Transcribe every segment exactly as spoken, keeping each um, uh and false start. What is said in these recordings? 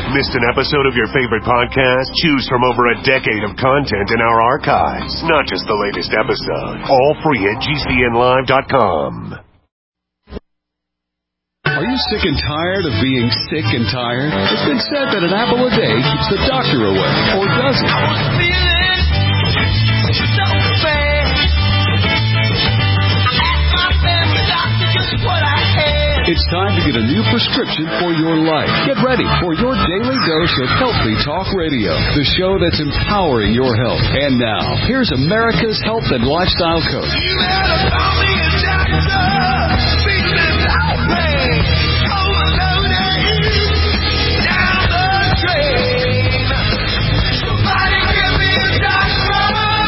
Missed an episode of your favorite podcast? Choose from over a decade of content in our archives. Not just the latest episode. All free at G C N live dot com. Are you sick and tired of being sick and tired? It's been said that an apple a day keeps the doctor away. Or does it? I was feeling so bad. I asked my family doctor just what I had. It's time to get a new prescription for your life. Get ready for your daily dose of Healthy Talk Radio, the show that's empowering your health. And now, here's America's health and lifestyle coach. You better call me a doctor. Feeling like pain. Overloaded. Down the drain. Somebody give me a doctor.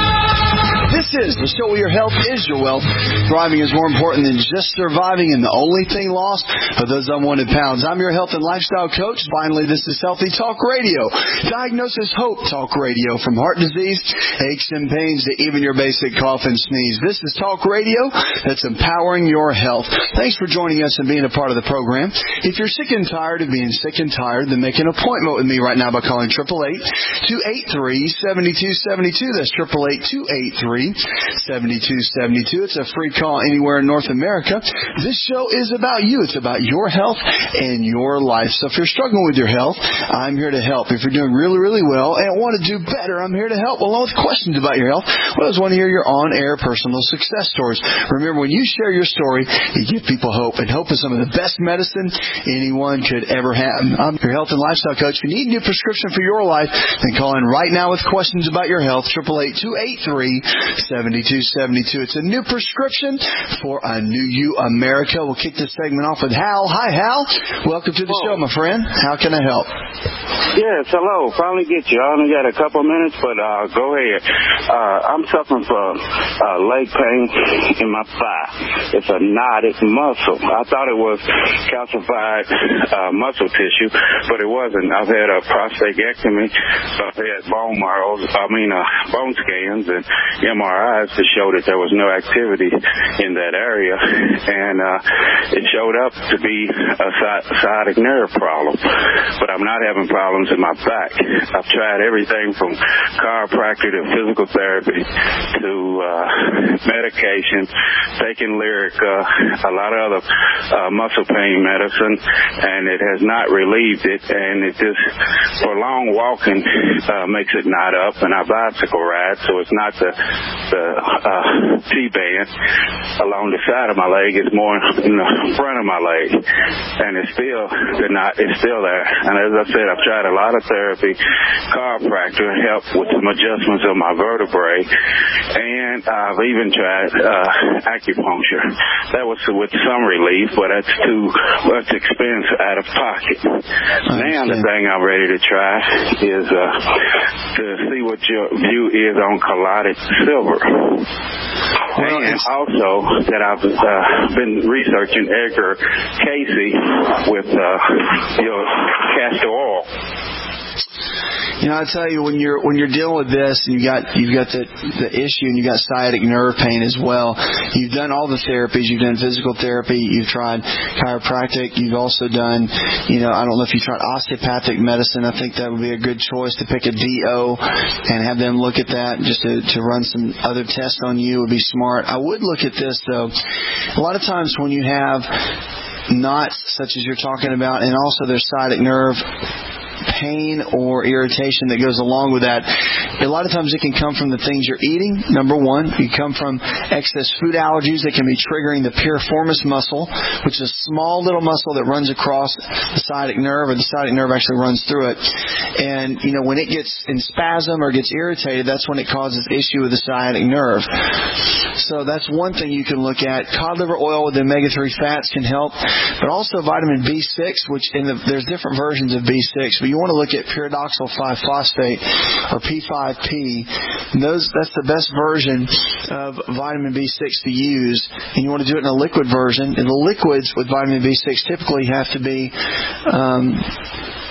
This is the show where your health is your wealth. Thriving is more important than just surviving, and the only thing lost are those unwanted pounds. I'm your health and lifestyle coach. Finally, this is Healthy Talk Radio. Diagnosis Hope Talk Radio. From heart disease, aches and pains, to even your basic cough and sneeze. This is Talk Radio that's empowering your health. Thanks for joining us and being a part of the program. If you're sick and tired of being sick and tired, then make an appointment with me right now by calling eight eight eight, two eight three, seven two seven two. That's eight eight eight, two eight three, seven two seven two. It's a free call anywhere in North America. This show is about you. It's about your health and your life. So if you're struggling with your health, I'm here to help. If you're doing really, really well and want to do better, I'm here to help. Along with questions about your health, well, I just want to hear your on-air personal success stories. Remember, when you share your story, you give people hope, and hope is some of the best medicine anyone could ever have. I'm your health and lifestyle coach. If you need a new prescription for your life, then call in right now with questions about your health, eight eight eight, two eight three, seven two seven two. It's a new prescription for a new you, America. We'll kick this segment off with Hal. Hi, Hal. Welcome to the Whoa. show, my friend. How can I help? Yes, hello. Finally get you. I only got a couple minutes, but uh, go ahead. Uh, I'm suffering from uh, leg pain in my thigh. It's a knotted muscle. I thought it was calcified uh, muscle tissue, but it wasn't. I've had a prostatectomy. I've had bone marrows, I mean uh, bone scans and M R Is to show that there was no activity in that area, and uh, it showed up to be a sciatic nerve problem. But I'm not having problems in my back. I've tried everything from chiropractor to physical therapy to uh, medication, taking Lyrica, a lot of other uh, muscle pain medicine, and it has not relieved it. And it just, for long walking, uh, makes it knot up. And I bicycle ride, so it's not the the uh, T-band along the side of my leg. It's more in the front of my leg, and it's still the knot. It's still there. And as I said, I've tried a lot of therapy, chiropractor help with some adjustments of my vertebrae, and I've even tried uh, acupuncture. That was with some relief, but that's too much expense out of pocket. Now the thing I'm ready to try is uh, to see what your view is on colloidal silver. Well, and also that I've uh, been researching Edgar Casey with uh, your castor oil. You know, I tell you, when you're when you're dealing with this, and you got you've got the the issue, and you got sciatic nerve pain as well. You've done all the therapies. You've done physical therapy. You've tried chiropractic. You've also done, you know, I don't know if you tried osteopathic medicine. I think that would be a good choice to pick a D O and have them look at that, just to to run some other tests on you would be smart. I would look at this though. A lot of times when you have knots such as you're talking about, and also there's sciatic nerve pain or irritation that goes along with that, a lot of times it can come from the things you're eating. Number one, it can come from excess food allergies that can be triggering the piriformis muscle, which is a small little muscle that runs across the sciatic nerve, or the sciatic nerve actually runs through it. And, you know, when it gets in spasm or gets irritated, that's when it causes issue with the sciatic nerve. So that's one thing you can look at. Cod liver oil with omega three fats can help, but also vitamin B six, which in the, there's different versions of B six, but you want to look at pyridoxal five phosphate, or P five P. And those, that's the best version of vitamin B six to use. And you want to do it in a liquid version. And the liquids with vitamin B six typically have to be um,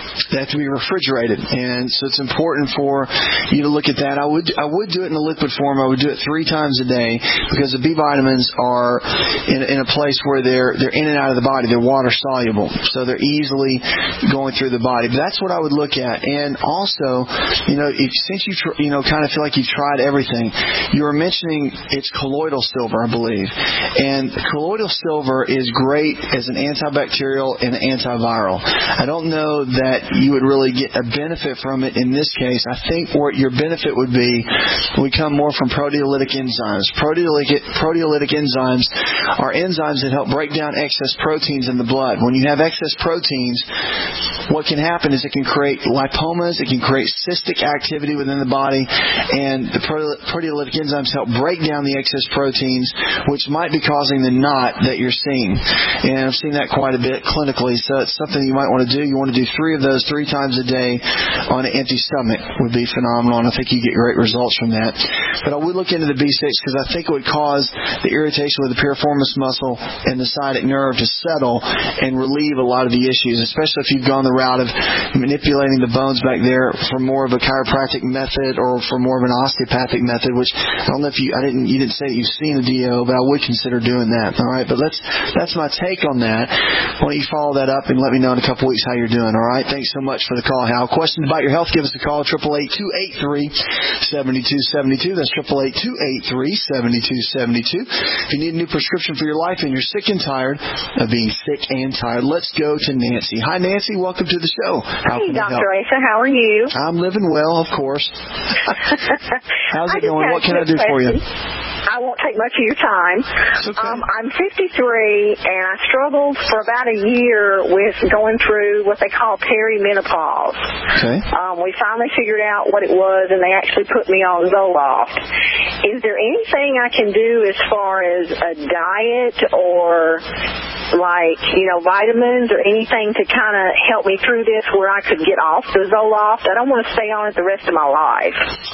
they have to be refrigerated, and so it's important for you to look at that. I would I would do it in the liquid form. I would do it three times a day because the B vitamins are in, in a place where they're they're in and out of the body. They're water soluble, so they're easily going through the body. But that's what I would look at. And also, you know, if since you tr- you know kind of feel like you've tried everything, you were mentioning it's colloidal silver, I believe, and colloidal silver is great as an antibacterial and an antiviral. I don't know that you would really get a benefit from it in this case. I think what your benefit would be would come more from proteolytic enzymes. Proteolytic, proteolytic enzymes are enzymes that help break down excess proteins in the blood. When you have excess proteins, what can happen is it can create lipomas, it can create cystic activity within the body, and the proteolytic enzymes help break down the excess proteins, which might be causing the knot that you're seeing. And I've seen that quite a bit clinically, so it's something you might want to do. You want to do three of those three times a day on an empty stomach would be phenomenal, and I think you get great results from that. But I would look into the B six because I think it would cause the irritation with the piriformis muscle and the sciatic nerve to settle and relieve a lot of the issues, especially if you've gone the route of manipulating the bones back there for more of a chiropractic method or for more of an osteopathic method, which I don't know if you, I didn't, you didn't say that you've seen a D O, but I would consider doing that. All right, but let's, that's my take on that. Why don't you follow that up and let me know in a couple weeks how you're doing, all right? Thanks so much for the call, Hal. Questions about your health, give us a call, eight eight eight, two eight three, seven two seven two. That's eight eight eight, two eight three, seven two seven two. If you need a new prescription for your life and you're sick and tired of being sick and tired, let's go to Nancy. Hi, Nancy. Welcome to the show. How hey, Doctor Asa. How are you? I'm living well, of course. How's it going? What can I do question. for you? I won't take much of your time. Okay. Um, I'm fifty-three, and I struggled for about a year with going through what they call perimenopause. Okay. Um, we finally figured out what it was, and they actually put me on Zoloft. Is there anything I can do as far as a diet or, like, you know, vitamins or anything to kind of help me through this where I could get off the Zoloft? I don't want to stay on it the rest of my life.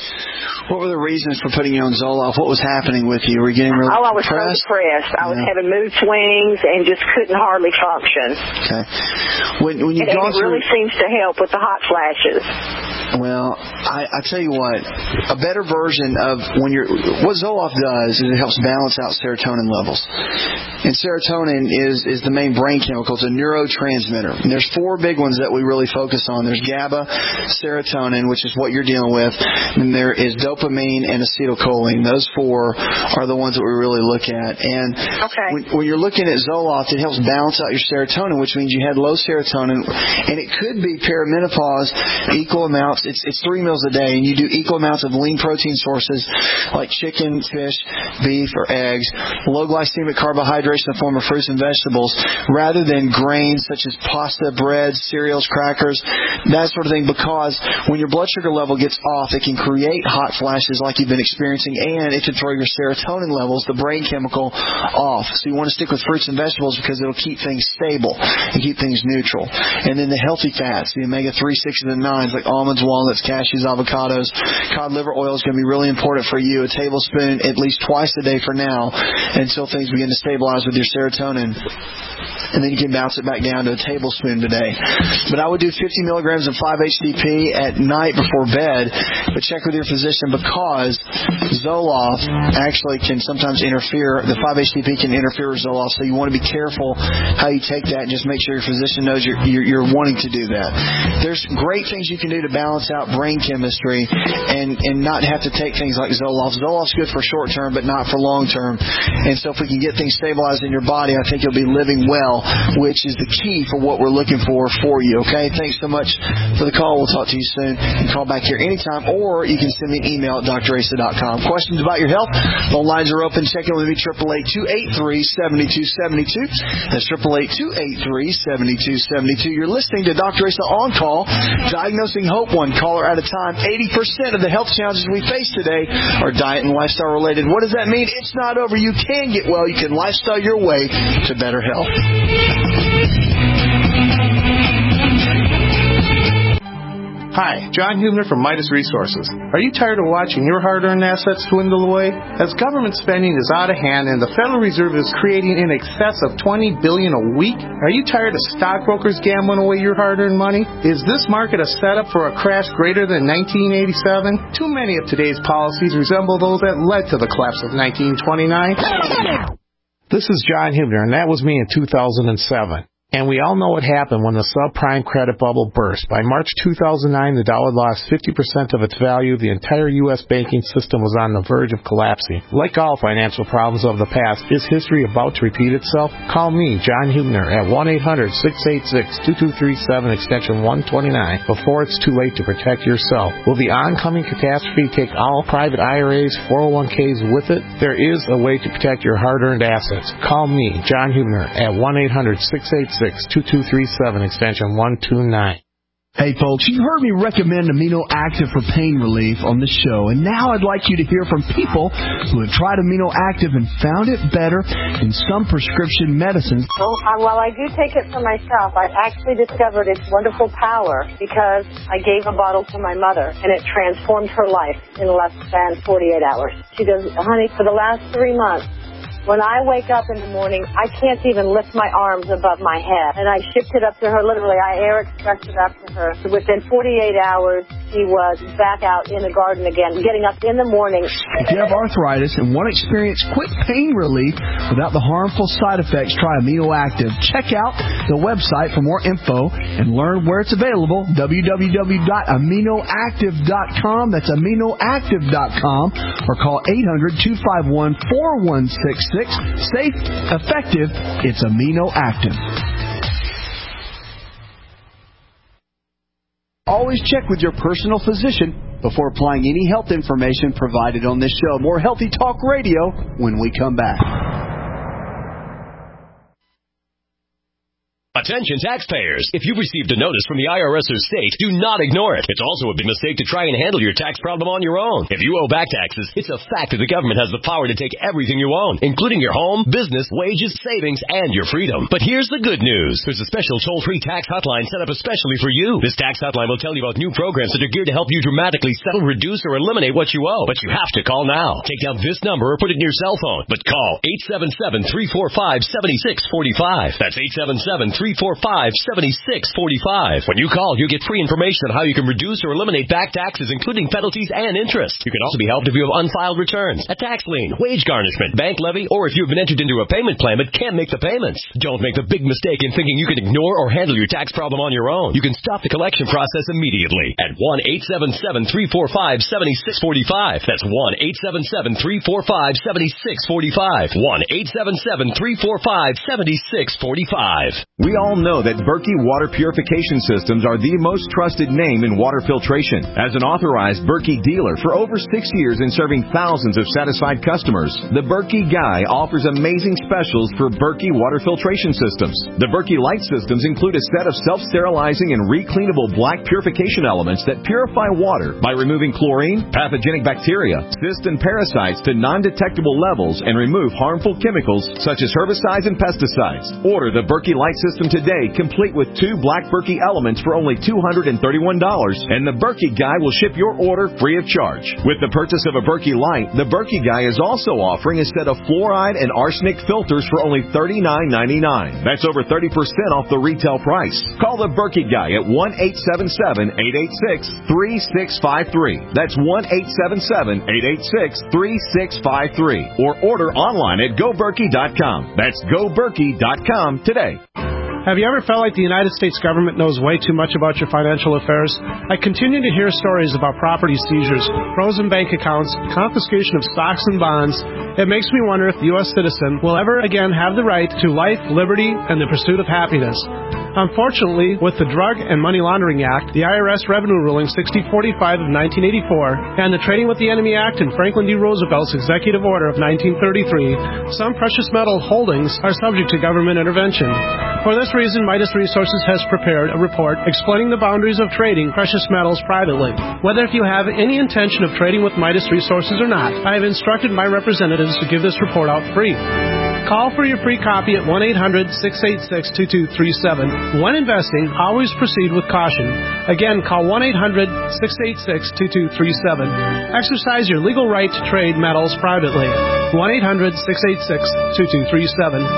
What were the reasons for putting you on Zoloft? What was happening with you? Were you getting really Oh, I was depressed? so depressed. I was yeah. having mood swings and just couldn't hardly function. Okay. When, when you've and gone it really through... seems to help with the hot flashes. Well, I, I tell you what, a better version of when you're... What Zoloft does is it helps balance out serotonin levels. And serotonin is, is the main brain chemical. It's a neurotransmitter. And there's four big ones that we really focus on. There's GABA, serotonin, which is what you're dealing with, and there is dopamine and acetylcholine. Those four are the ones that we really look at. And okay. when, when you're looking at Zoloft, it helps balance out your serotonin, which means you had low serotonin. And it could be perimenopause, equal amounts. It's, it's three meals a day, and you do equal amounts of lean protein sources like chicken, fish, beef, or eggs, low glycemic carbohydrates in the form of fruits and vegetables, rather than grains such as pasta, bread, cereals, crackers, that sort of thing, because when your blood sugar level gets off, it can create hot flashes like you've been experiencing, and it can throw your serotonin levels, the brain chemical, off. So you want to stick with fruits and vegetables because it'll keep things stable and keep things neutral. And then the healthy fats, the omega three, sixes, and nines, like almonds, walnuts, cashews, avocados. Cod liver oil is going to be really important for you. A tablespoon at least twice a day for now until things begin to stabilize with your serotonin. And then you can bounce it back down to a tablespoon today. But I would do fifty milligrams of five H T P at night before bed, but check with your physician because Zoloft actually can sometimes interfere. The five H T P can interfere with Zoloft, so you want to be careful how you take that and just make sure your physician knows you're, you're, you're wanting to do that. There's great things you can do to balance out brain chemistry and, and not have to take things like Zoloft. Zoloft's good for short term, but not for long term. And so if we can get things stabilized in your body, I think you'll be living well, which is the key for what we're looking for for you, okay? Thanks so much for the call. We'll talk to you soon. You can call back here anytime, or you can send me an email at d r asa dot com. Questions about your health? Phone lines are open. Check in with me, eight eight eight, two eight three, seven two seven two. That's eight eight eight, two eight three, seven two seven two. You're listening to Doctor Asa On Call, diagnosing hope one caller at a time. eighty percent of the health challenges we face today are diet and lifestyle related. What does that mean? It's not over. You can get well. You can lifestyle your way to better health. Hi, John Hubner from Midas Resources. Are you tired of watching your hard-earned assets dwindle away? As government spending is out of hand and the Federal Reserve is creating in excess of twenty billion dollars a week, are you tired of stockbrokers gambling away your hard-earned money? Is this market a setup for a crash greater than nineteen eighty-seven? Too many of today's policies resemble those that led to the collapse of nineteen twenty-nine. This is John Hubner, and that was me in two thousand seven. And we all know what happened when the subprime credit bubble burst. By March two thousand nine, the dollar lost fifty percent of its value. The entire U S banking system was on the verge of collapsing. Like all financial problems of the past, is history about to repeat itself? Call me, John Hubner, at one eight hundred, six eight six, two two three seven, extension one twenty-nine, before it's too late to protect yourself. Will the oncoming catastrophe take all private I R As, four oh one k's with it? There is a way to protect your hard-earned assets. Call me, John Hubner, at one eight hundred, six eight six, two two three seven, extension one two nine. Hey folks, you've heard me recommend Amino Active for pain relief on the show, and now I'd like you to hear from people who have tried Amino Active and found it better than some prescription medicines. Well, uh, while I do take it for myself, I actually discovered its wonderful power because I gave a bottle to my mother, and it transformed her life in less than forty-eight hours. She goes, honey, for the last three months, when I wake up in the morning, I can't even lift my arms above my head. And I shipped it up to her, literally. I air expressed it up to her. So within forty-eight hours, she was back out in the garden again, getting up in the morning. If you have arthritis and want to experience quick pain relief without the harmful side effects, try Amino Active. Check out the website for more info and learn where it's available, w w w dot amino active dot com. That's amino active dot com. Or call eight hundred, two five one, four one six six. Safe, effective, it's Amino Active. Always check with your personal physician before applying any health information provided on this show. More Healthy Talk Radio when we come back. Attention taxpayers. If you've received a notice from the I R S or state, do not ignore it. It's also a big mistake to try and handle your tax problem on your own. If you owe back taxes, it's a fact that the government has the power to take everything you own, including your home, business, wages, savings, and your freedom. But here's the good news. There's a special toll-free tax hotline set up especially for you. This tax hotline will tell you about new programs that are geared to help you dramatically settle, reduce, or eliminate what you owe. But you have to call now. Take down this number or put it in your cell phone. But call eight seven seven, three four five, seven six four five. That's eight seven seven, three four five, seven six four five. When you call, you get free information on how you can reduce or eliminate back taxes, including penalties and interest. You can also be helped if you have unfiled returns, a tax lien, wage garnishment, bank levy, or if you've been entered into a payment plan but can't make the payments. Don't make the big mistake in thinking you can ignore or handle your tax problem on your own. You can stop the collection process immediately at one eight seven seven, three four five, seven six four five. That's one eight seven seven, three four five, seven six four five. one eight seven seven, three four five, seven six four five. We all know that Berkey Water Purification Systems are the most trusted name in water filtration. As an authorized Berkey dealer for over six years and serving thousands of satisfied customers, the Berkey Guy offers amazing specials for Berkey Water Filtration Systems. The Berkey Light Systems include a set of self-sterilizing and recleanable black purification elements that purify water by removing chlorine, pathogenic bacteria, cysts, and parasites to non-detectable levels and remove harmful chemicals such as herbicides and pesticides. Order the Berkey Light System today, complete with two black Berkey elements for only two hundred thirty-one dollars, and the Berkey Guy will ship your order free of charge. With the purchase of a Berkey Light, the Berkey Guy is also offering a set of fluoride and arsenic filters for only thirty-nine ninety-nine. That's over thirty percent off the retail price. Call the Berkey Guy at one eight seven seven, eight eight six, three six five three. That's one eight seven seven, eight eight six, three six five three. Or order online at go berkey dot com. That's go berkey dot com today. Have you ever felt like the United States government knows way too much about your financial affairs? I continue to hear stories about property seizures, frozen bank accounts, confiscation of stocks and bonds. It makes me wonder if the U S citizen will ever again have the right to life, liberty, and the pursuit of happiness. Unfortunately, with the Drug and Money Laundering Act, the I R S Revenue Ruling sixty forty-five of nineteen eighty-four, and the Trading with the Enemy Act and Franklin D. Roosevelt's Executive Order of nineteen thirty-three, some precious metal holdings are subject to government intervention. For this reason, Midas Resources has prepared a report explaining the boundaries of trading precious metals privately. Whether if you have any intention of trading with Midas Resources or not, I have instructed my representatives to give this report out free. Call for your free copy at one eight hundred six eight six two two three seven. When investing, always proceed with caution. Again, call one eight hundred six eight six two two three seven. Exercise your legal right to trade metals privately. one eight hundred six eight six two two three seven.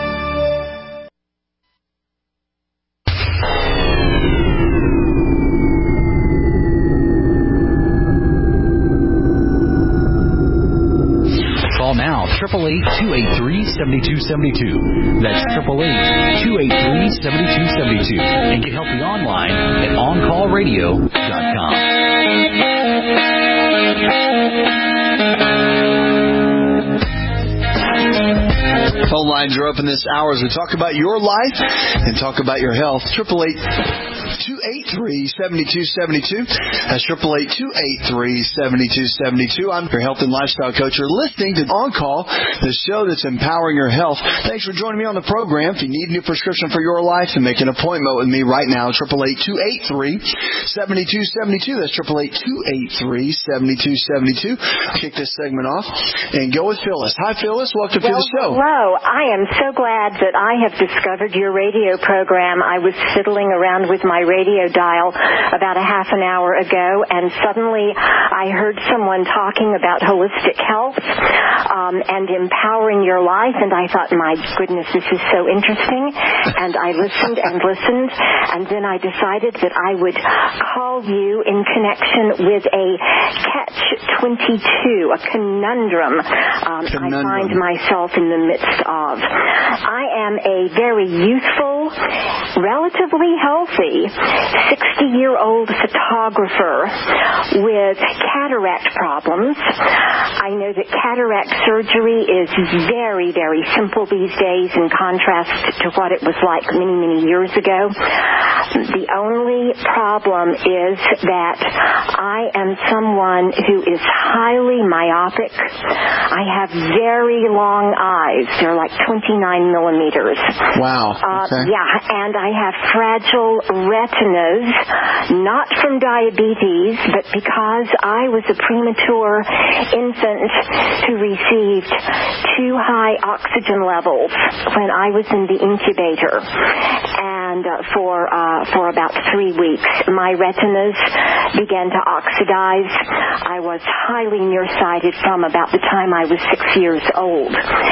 Call now, eight eight eight, two eight three, seven two seven two. That's eight eight eight, two eight three, seven two seven two. And get healthy online at on call radio dot com. Phone lines are open this hour as we talk about your life and talk about your health. eight eight eight, two eight three, seven two seven two. That's eight eight eight, two eight three, seven two seven two. I'm your health and lifestyle coach. You're listening to On Call, the show that's empowering your health. Thanks for joining me on the program. If you need a new prescription for your life, then make an appointment with me right now. eight eight eight, two eight three, seven two seven two. That's eight eight eight, two eight three, seven two seven two. I'll kick this segment off and go with Phyllis. Hi, Phyllis. Welcome well, to the show. Hello. I am so glad that I have discovered your radio program. I was fiddling around with my radio dial about a half an hour ago, and suddenly I heard someone talking about holistic health um, and empowering your life, and I thought, my goodness, this is so interesting. And I listened and listened, and then I decided that I would call you in connection with a catch twenty-two, a conundrum, um, conundrum. I find myself in the midst of. I am a very youthful, relatively healthy, sixty-year-old photographer with cataract problems. I know that cataract surgery is very, very simple these days in contrast to what it was like many, many years ago. The only problem is that I am someone who is highly myopic. I have very long eyes. They're like twenty-nine millimeters. Wow. Uh, Okay. yeah, and I have fragile retinas, not from diabetes, but because I was a premature infant who received too high oxygen levels when I was in the incubator. And uh, for uh, for about three weeks, my retinas began to oxidize. I was highly nearsighted from about the time I was six years old.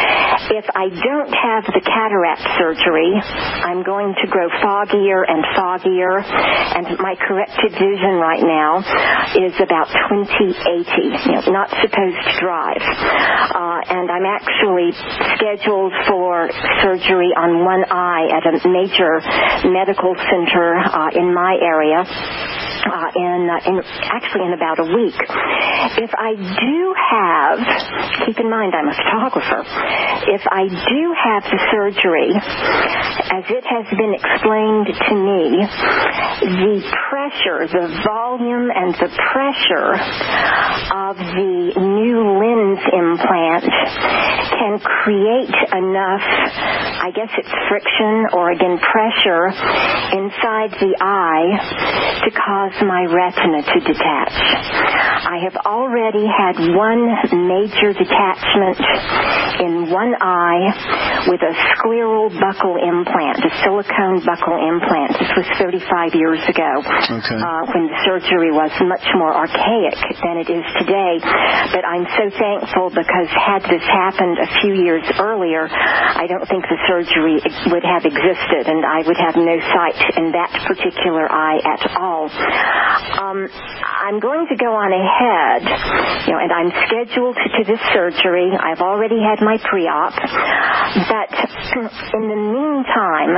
If I don't have the cataract surgery, I'm going to grow foggier and foggier, and my corrected vision right now is about twenty eighty, you know, not supposed to drive. Uh, and I'm actually scheduled for surgery on one eye at a major medical center uh, in my area. Uh, in, uh, in actually in about a week. If I do have, keep in mind I'm a photographer, if I do have the surgery, as it has been explained to me, the pressure, the volume and the pressure of the new lens implant can create enough, I guess it's friction or again pressure inside the eye to cause my retina to detach. I have already had one major detachment in one eye with a scleral buccal implant, a silicone buccal implant. This was thirty-five years ago, okay. uh, when the surgery was much more archaic than it is today. But I'm so thankful because had this happened a few years earlier, I don't think the surgery would have existed, and I would have no sight in that particular eye at all. Um, I'm going to go on ahead, you know, and I'm scheduled to this surgery. I've already had my pre-op, but in the meantime,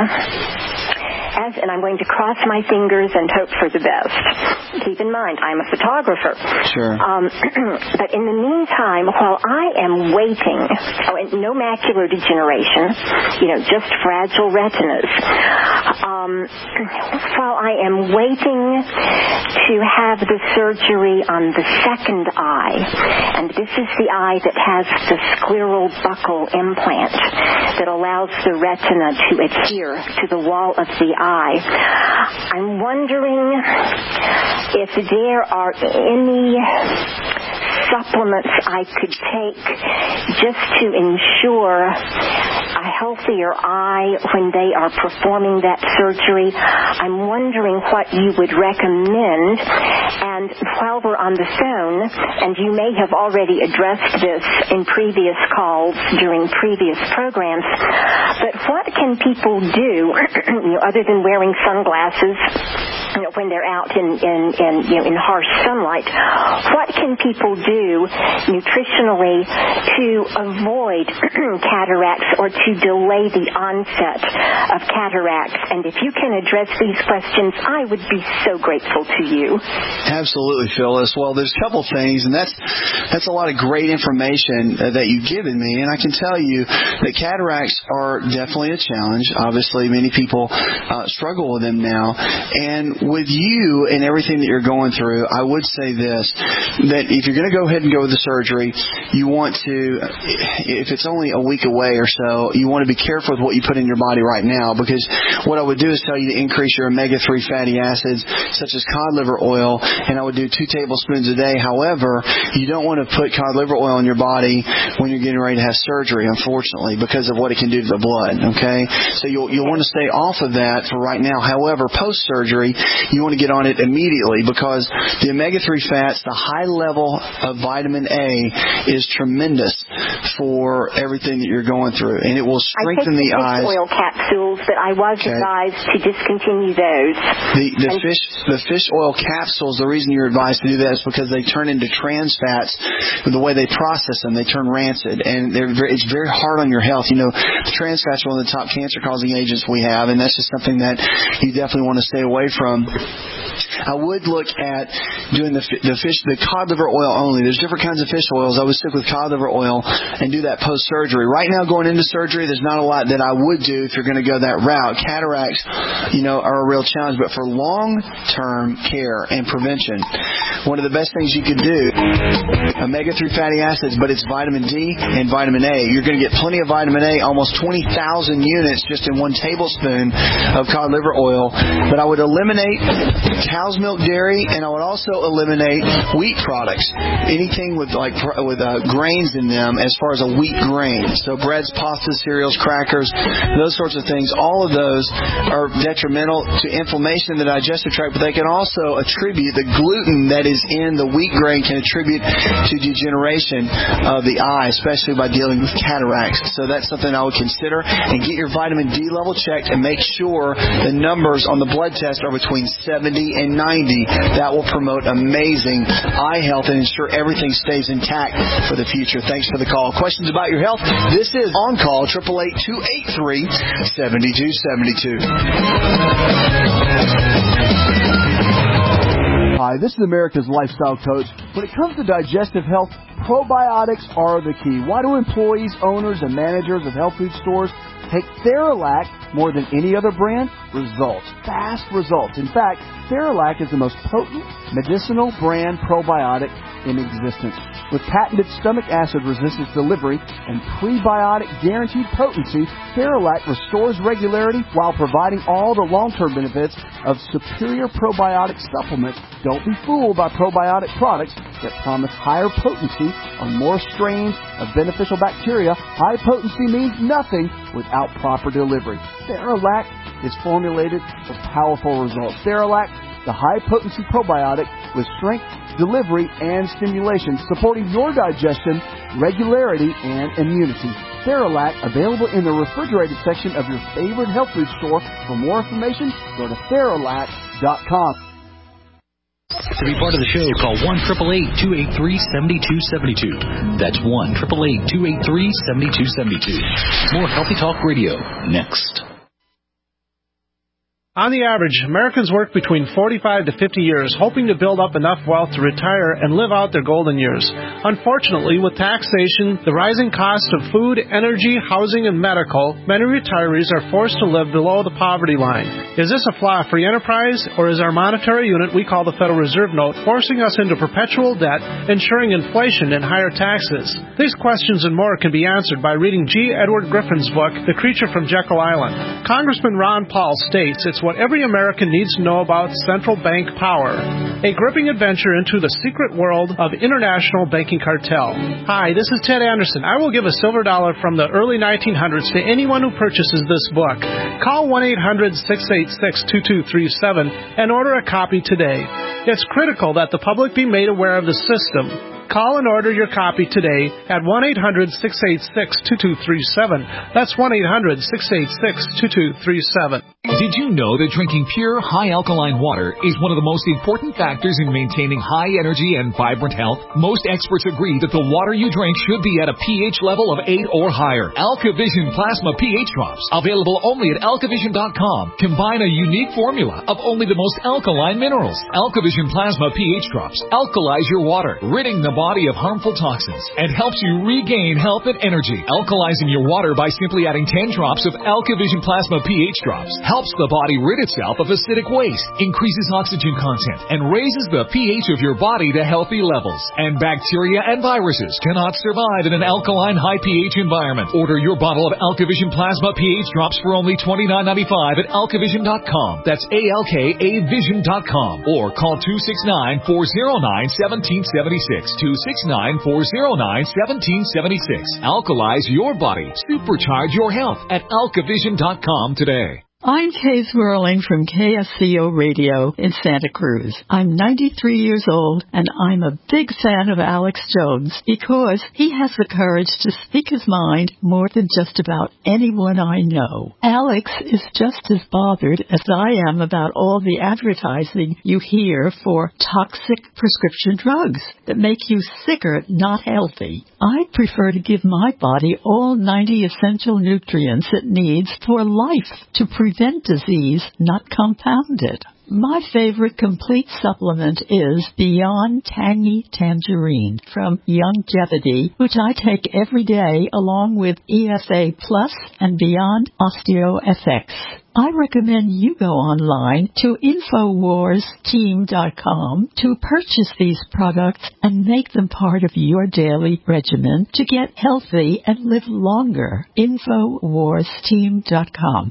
as, and I'm going to cross my fingers and hope for the best. Keep in mind, I'm a photographer. Sure. Um, but in the meantime, while I am waiting, oh, and no macular degeneration, you know, just fragile retinas, um, while I am waiting to have the surgery on the second eye, and this is the eye that has the scleral buccal implant that allows the retina to adhere to the wall of the eye. I'm wondering if there are any supplements I could take just to ensure a healthier eye when they are performing that surgery. I'm wondering what you would recommend. And while we're on the phone, and you may have already addressed this in previous calls during previous programs, but what can people do, you know, other than wearing sunglasses, you know, when they're out in, in, in, you know, in harsh sunlight? What can people do nutritionally to avoid cataracts or to delay the onset of cataracts? And if you can address these questions, I would be so grateful to you. Absolutely, Phyllis. Well, there's a couple things, and that's that's a lot of great information uh, that you've given me. And I can tell you that cataracts are definitely a challenge. Obviously, many people uh, struggle with them now. And with you and everything that you're going through, I would say this, that if you're going to go ahead and go with the surgery, you want to, if it's only a week away or so, you want to be careful with what you put in your body right now, because what I would do is tell you to increase your omega three fatty acids, such as cod liver oil, and I would do two tablespoons a day. However, you don't want to put cod liver oil in your body when you're getting ready to have surgery, unfortunately, because of what it can do to the blood, okay? So you'll, you'll want to stay off of that for right now. However, post-surgery, you want to get on it immediately, because the omega three fats, the high level of vitamin A, is tremendous for everything that you're going through, and it will strengthen the eyes. I take the fish oil capsules, but I was okay. advised to discontinue those. The, the fish the fish oil capsules, the reason you're advised to do that is because they turn into trans fats. The way they process them, they turn rancid, and they're very, it's very hard on your health. You know, the trans fats are one of the top cancer-causing agents we have, and that's just something that you definitely want to stay away from. I would look at doing the the fish, the cod liver oil only. There's different kinds of fish oils. I would stick with cod liver oil and do that post-surgery. Right now, going into surgery, there's not a lot that I would do if you're going to go that route. Cataracts, you know, are a real challenge. But for long-term care and prevention, one of the best things you could do, omega three fatty acids, but it's vitamin D and vitamin A. You're going to get plenty of vitamin A, almost twenty thousand units just in one tablespoon of cod liver oil. But I would eliminate cow's milk dairy, and I would also eliminate wheat products. Anything with like with uh, grains in them, as far as a wheat grain. So breads, pastas, cereals, crackers, those sorts of things. All of those are detrimental to inflammation in the digestive tract, but they can also attribute, the gluten that is in the wheat grain can attribute to degeneration of the eye, especially by dealing with cataracts. So that's something I would consider. And get your vitamin D level checked and make sure the numbers on the blood test are between seventy and ninety. That will promote amazing eye health and ensure everything stays intact for the future. Thanks for the call. Questions about your health? This is On Call, eight eight eight, two eight three, seven two seven two. Hi, this is America's Lifestyle Coach. When it comes to digestive health, probiotics are the key. Why do employees, owners, and managers of health food stores take Theralac more than any other brand? Results. Fast results. In fact, Theralac is the most potent medicinal brand probiotic in existence. With patented stomach acid resistance delivery and prebiotic guaranteed potency, Theralac restores regularity while providing all the long-term benefits of superior probiotic supplements. Don't be fooled by probiotic products that promise higher potency on more strains of beneficial bacteria. High potency means nothing without proper delivery. Theralac is formulated for powerful results. Theralac, the high-potency probiotic with strength, delivery, and stimulation, supporting your digestion, regularity, and immunity. Theralac, available in the refrigerated section of your favorite health food store. For more information, go to Theralac dot com. To be part of the show, call one eight eight eight, two eight three, seven two seven two. That's one eight eight eight, two eight three, seven two seven two. More Healthy Talk Radio next. On the average, Americans work between forty-five to fifty years, hoping to build up enough wealth to retire and live out their golden years. Unfortunately, with taxation, the rising cost of food, energy, housing, and medical, many retirees are forced to live below the poverty line. Is this a flaw free enterprise, or is our monetary unit we call the Federal Reserve Note forcing us into perpetual debt, ensuring inflation and higher taxes? These questions and more can be answered by reading G. Edward Griffin's book, The Creature from Jekyll Island. Congressman Ron Paul states it's what every American needs to know about central bank power. A gripping adventure into the secret world of international banking cartel. Hi, this is Ted Anderson. I will give a silver dollar from the early nineteen hundreds to anyone who purchases this book. Call one eight hundred six eight six two two three seven and order a copy today. It's critical that the public be made aware of the system. Call and order your copy today at one eight hundred six eight six two two three seven. That's one eight hundred six eight six two two three seven. Did you know that drinking pure, high-alkaline water is one of the most important factors in maintaining high energy and vibrant health? Most experts agree that the water you drink should be at a pH level of eight or higher. AlkaVision Plasma pH Drops, available only at alkavision dot com, combine a unique formula of only the most alkaline minerals. AlkaVision Plasma pH Drops alkalize your water, ridding the body of harmful toxins, and helps you regain health and energy. Alkalizing your water by simply adding ten drops of AlkaVision Plasma pH Drops helps the body rid itself of acidic waste, increases oxygen content, and raises the pH of your body to healthy levels. And bacteria and viruses cannot survive in an alkaline high pH environment. Order your bottle of AlkaVision Plasma pH Drops for only twenty-nine ninety-five at alkavision dot com. That's A L K A vision dot com. Or call two six nine, four oh nine, one seven seven six. two six nine, four oh nine, one seven seven six. Alkalize your body. Supercharge your health at alkavision dot com today. I'm Kay Swirling from K S C O Radio in Santa Cruz. I'm ninety-three years old, and I'm a big fan of Alex Jones because he has the courage to speak his mind more than just about anyone I know. Alex is just as bothered as I am about all the advertising you hear for toxic prescription drugs that make you sicker, not healthy. I prefer to give my body all ninety essential nutrients it needs for life to prevent prevent disease, not compound it. My favorite complete supplement is Beyond Tangy Tangerine from Youngevity, which I take every day along with E F A Plus and Beyond OsteoFX. I recommend you go online to infowars team dot com to purchase these products and make them part of your daily regimen to get healthy and live longer. infowars team dot com.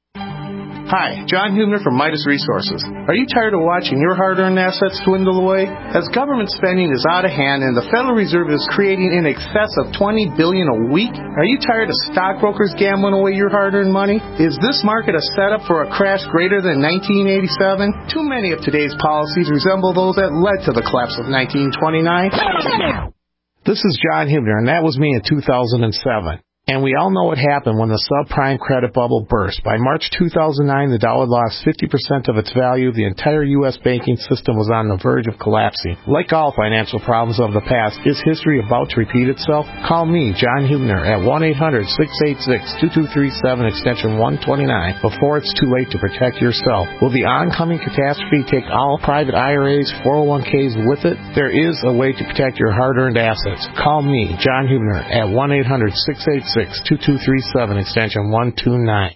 Hi, John Hubner from Midas Resources. Are you tired of watching your hard-earned assets dwindle away? As government spending is out of hand and the Federal Reserve is creating in excess of twenty billion dollars a week, are you tired of stockbrokers gambling away your hard-earned money? Is this market a setup for a crash greater than nineteen eighty-seven? Too many of today's policies resemble those that led to the collapse of nineteen twenty-nine. This is John Hubner, and that was me in two thousand seven. And we all know what happened when the subprime credit bubble burst. By March two thousand nine, the dollar lost fifty percent of its value. The entire U S banking system was on the verge of collapsing. Like all financial problems of the past, is history about to repeat itself? Call me, John Hubner, at one eight hundred six eight six two two three seven, extension one twenty-nine, before it's too late to protect yourself. Will the oncoming catastrophe take all private I R As, four oh one Ks with it? There is a way to protect your hard-earned assets. Call me, John Hubner, at one eight hundred six eight six two two three seven, extension one two nine.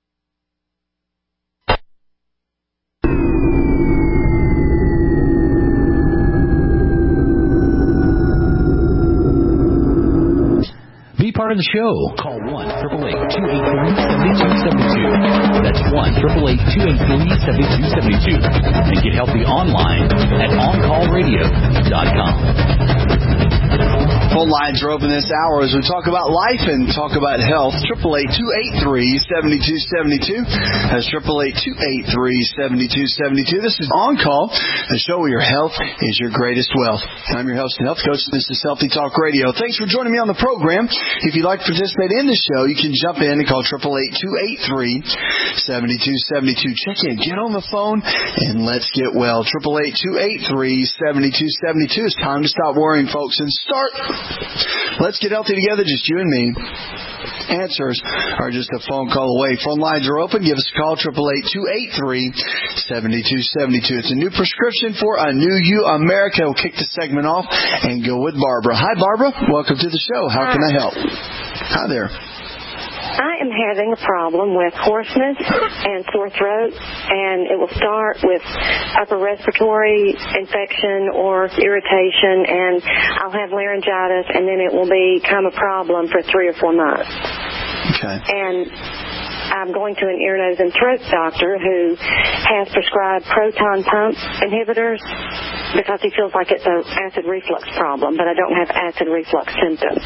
Be part of the show. Call one eight eight eight, two eight three, seven two seven two. That's one eight eight eight, two eight three, seven two seven two. And get healthy online at on call radio dot com. Phone lines are open this hour as we talk about life and talk about health. Triple eight two eight three seven two seven two. That's triple eight two eight three seven two seven two. This is On Call, the show where your health is your greatest wealth. I'm your host and health coach. This is Healthy Talk Radio. Thanks for joining me on the program. If you'd like to participate in the show, you can jump in and call triple eight two eight three seven two seven two. Check in, get on the phone, and let's get well. Triple eight two eight three seven two seven two. It's time to stop worrying, folks, and start. Let's get healthy together, just you and me. Answers are just a phone call away. Phone lines are open. Give us a call, triple eight two eight three seven two seven two. It's a new prescription for a new you. America will kick the segment off and go with Barbara. Hi, Barbara. Welcome to the show. How can I help? Hi there. I am having a problem with hoarseness and sore throat, and it will start with upper respiratory infection or irritation, and I'll have laryngitis, and then it will become a problem for three or four months. Okay. And I'm going to an ear, nose, and throat doctor who has prescribed proton pump inhibitors because he feels like it's an acid reflux problem, but I don't have acid reflux symptoms.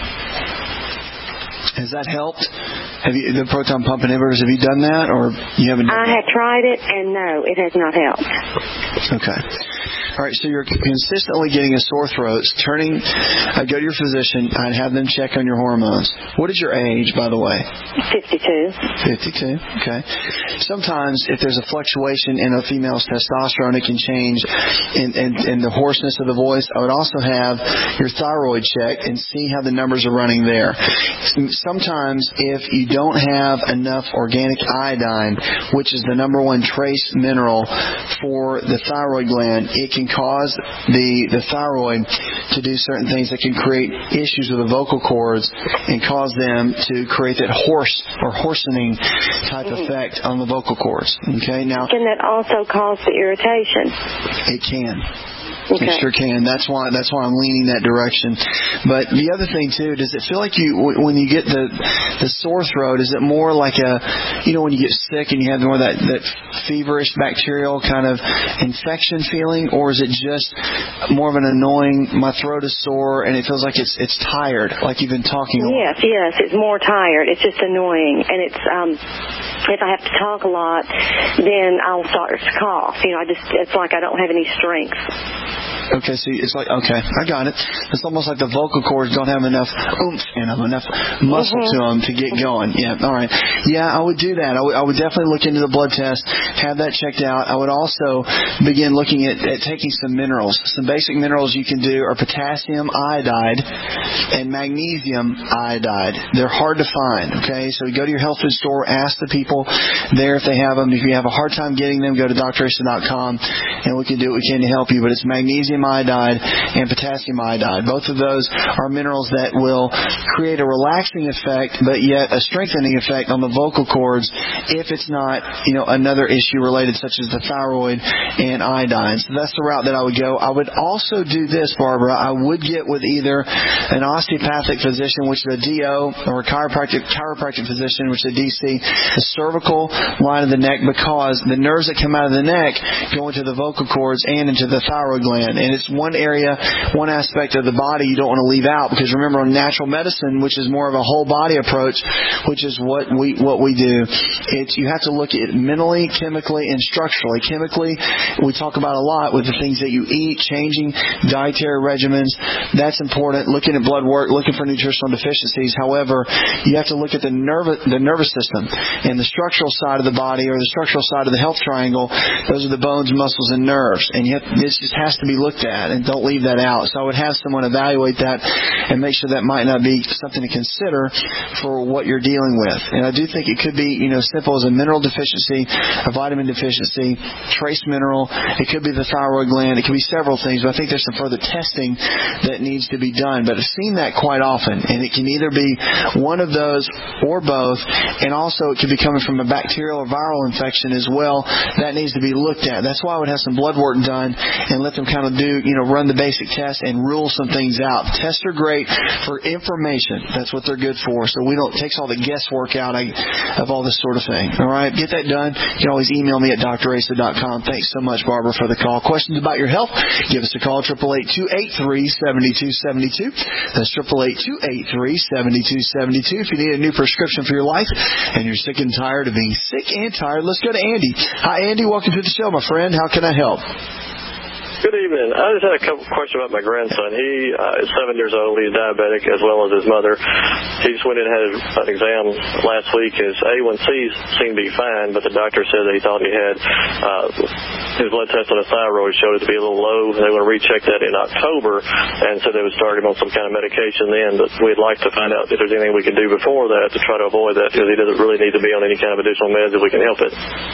Has that helped? Have you the proton pump inhibitors? Have you done that, or you haven't? Done I that? have tried it, and no, it has not helped. Okay. All right, so you're consistently getting a sore throat. Turning, I'd go to your physician. I'd have them check on your hormones. What is your age, by the way? fifty-two. fifty-two, okay. Sometimes if there's a fluctuation in a female's testosterone, it can change in, in, in the hoarseness of the voice. I would also have your thyroid checked and see how the numbers are running there. Sometimes if you don't have enough organic iodine, which is the number one trace mineral for the thyroid gland, it can cause the, the thyroid to do certain things that can create issues with the vocal cords and cause them to create that hoarse or hoarsening type mm-hmm. effect on the vocal cords. Okay, now can that also cause the irritation? It can. Okay. It sure can. That's why. That's why I'm leaning that direction. But the other thing too, does it feel like you when you get the the sore throat? Is it more like a, you know, when you get sick and you have more of that that feverish bacterial kind of infection feeling, or is it just more of an annoying? My throat is sore and it feels like it's it's tired, like you've been talking. A lot. Yes, yes, it's more tired. It's just annoying, and it's um. If I have to talk a lot, then I'll start to cough. You know, I just it's like I don't have any strength. Okay, so it's like, okay, I got it. It's almost like the vocal cords don't have enough oomph in them, enough muscle mm-hmm. to them to get going. Yeah, all right. Yeah, I would do that. I would, I would definitely look into the blood test, have that checked out. I would also begin looking at, at taking some minerals. Some basic minerals you can do are potassium iodide and magnesium iodide. They're hard to find, okay? So you go to your health food store, ask the people there if they have them. If you have a hard time getting them, go to D R Asa dot com, and we can do what we can to help you. But it's magnesium iodide and potassium iodide. Both of those are minerals that will create a relaxing effect, but yet a strengthening effect on the vocal cords if it's not, you know, another issue related such as the thyroid and iodine. So that's the route that I would go. I would also do this, Barbara. I would get with either an osteopathic physician, which is a D O, or a chiropractic chiropractic physician, which is a D C, the cervical line of the neck, because the nerves that come out of the neck go into the vocal cords and into the thyroid gland. And it's one area, one aspect of the body you don't want to leave out, because remember, in natural medicine, which is more of a whole body approach, which is what we what we do, it's you have to look at it mentally, chemically, and structurally. Chemically, we talk about a lot with the things that you eat, changing dietary regimens. That's important. Looking at blood work, looking for nutritional deficiencies. However, you have to look at the nervous the nervous system and the structural side of the body, or the structural side of the health triangle. Those are the bones, muscles, and nerves. And you have, this just has to be looked at, and don't leave that out. So I would have someone evaluate that and make sure that might not be something to consider for what you're dealing with. And I do think it could be, you know, simple as a mineral deficiency, a vitamin deficiency, trace mineral. It could be the thyroid gland. It could be several things, but I think there's some further testing that needs to be done. But I've seen that quite often, and it can either be one of those or both, and also it could be coming from a bacterial or viral infection as well. That needs to be looked at. That's why I would have some blood work done and let them kind of do, you know, run the basic tests and rule some things out. Tests are great for information. That's what they're good for. So we don't, it takes all the guesswork out of all this sort of thing. All right, get that done. You can always email me at D R Asa dot com. Thanks so much, Barbara, for the call. Questions about your health? Give us a call, eight eight eight, two eight three, seven two seven two. That's eight eight eight, two eight three, seven two seven two. If you need a new prescription for your life and you're sick and tired of being sick and tired, let's go to Andy. Hi, Andy. Welcome to the show, my friend. How can I help? Good evening. I just had a couple questions about my grandson. He uh, is seven years old. He's diabetic, as well as his mother. He just went in and had an exam last week. His A one C's seemed to be fine, but the doctor said that he thought he had uh, his blood test on his thyroid showed it to be a little low. They want to recheck that in October, and so they would start him on some kind of medication then. But we'd like to find out if there's anything we can do before that to try to avoid that, because he doesn't really need to be on any kind of additional meds if we can help it.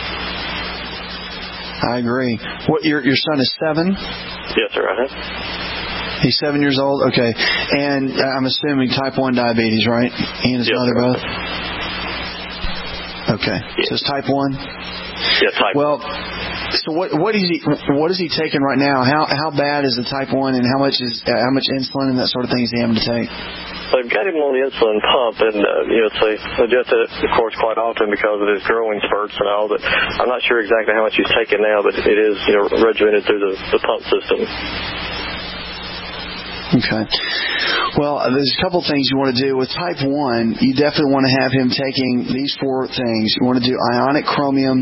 I agree. What, your your son is seven? Yes, sir. Uh-huh. He's seven years old? Okay. And I'm assuming type one diabetes, right? He and his yes, mother sir. both? Okay. Yes. So it's type one? Yeah, type Well, So what what is he what is he taking right now? How how bad is the type one, and how much is uh, how much insulin and that sort of thing is he having to take? They've got him on the insulin pump, and uh, you know, they adjust it, of course, quite often because of his growing spurts and all. But I'm not sure exactly how much he's taking now, but it is, you know, regimented through the, the pump system. Okay. Well, there's a couple things you want to do. With type one, you definitely want to have him taking these four things. You want to do ionic chromium,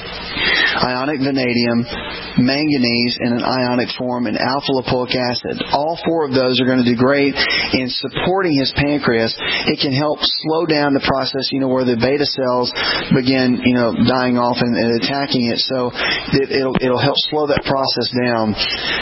ionic vanadium, manganese in an ionic form, and alpha-lipoic acid. All four of those are going to do great in supporting his pancreas. It can help slow down the process, you know, where the beta cells begin, you know, dying off and, and attacking it. So it, it'll it'll help slow that process down.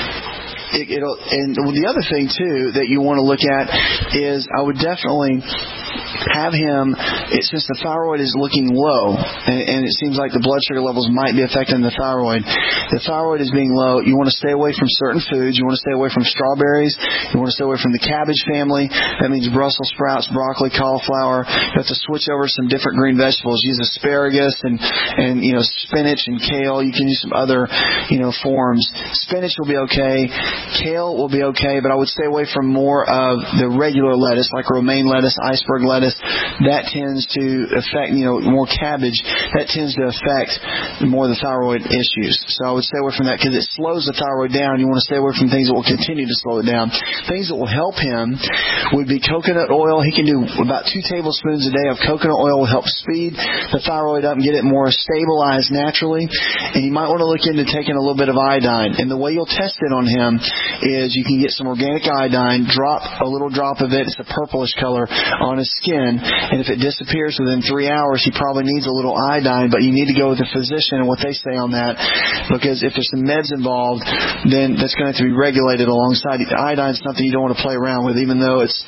It, it'll, and the other thing, too, that you want to look at is I would definitely have him, it, since the thyroid is looking low, and, and it seems like the blood sugar levels might be affecting the thyroid. The thyroid is being low. You want to stay away from certain foods. You want to stay away from strawberries. You want to stay away from the cabbage family. That means Brussels sprouts, broccoli, cauliflower. You have to switch over some different green vegetables. Use asparagus and, and you know, spinach and kale. You can use some other, you know, forms. Spinach will be okay. Kale will be okay, but I would stay away from more of the regular lettuce, like romaine lettuce, iceberg lettuce. That tends to affect, you know, more cabbage. That tends to affect more of the thyroid issues. So I would stay away from that because it slows the thyroid down. You want to stay away from things that will continue to slow it down. Things that will help him would be coconut oil. He can do about two tablespoons a day of coconut oil. Will help speed the thyroid up and get it more stabilized naturally. And you might want to look into taking a little bit of iodine. And the way you'll test it on him is you can get some organic iodine, drop a little drop of it, it's a purplish color, on his skin, and if it disappears within three hours, he probably needs a little iodine, but you need to go with a physician and what they say on that, because if there's some meds involved, then that's going to have to be regulated alongside. Iodine is something you don't want to play around with, even though it's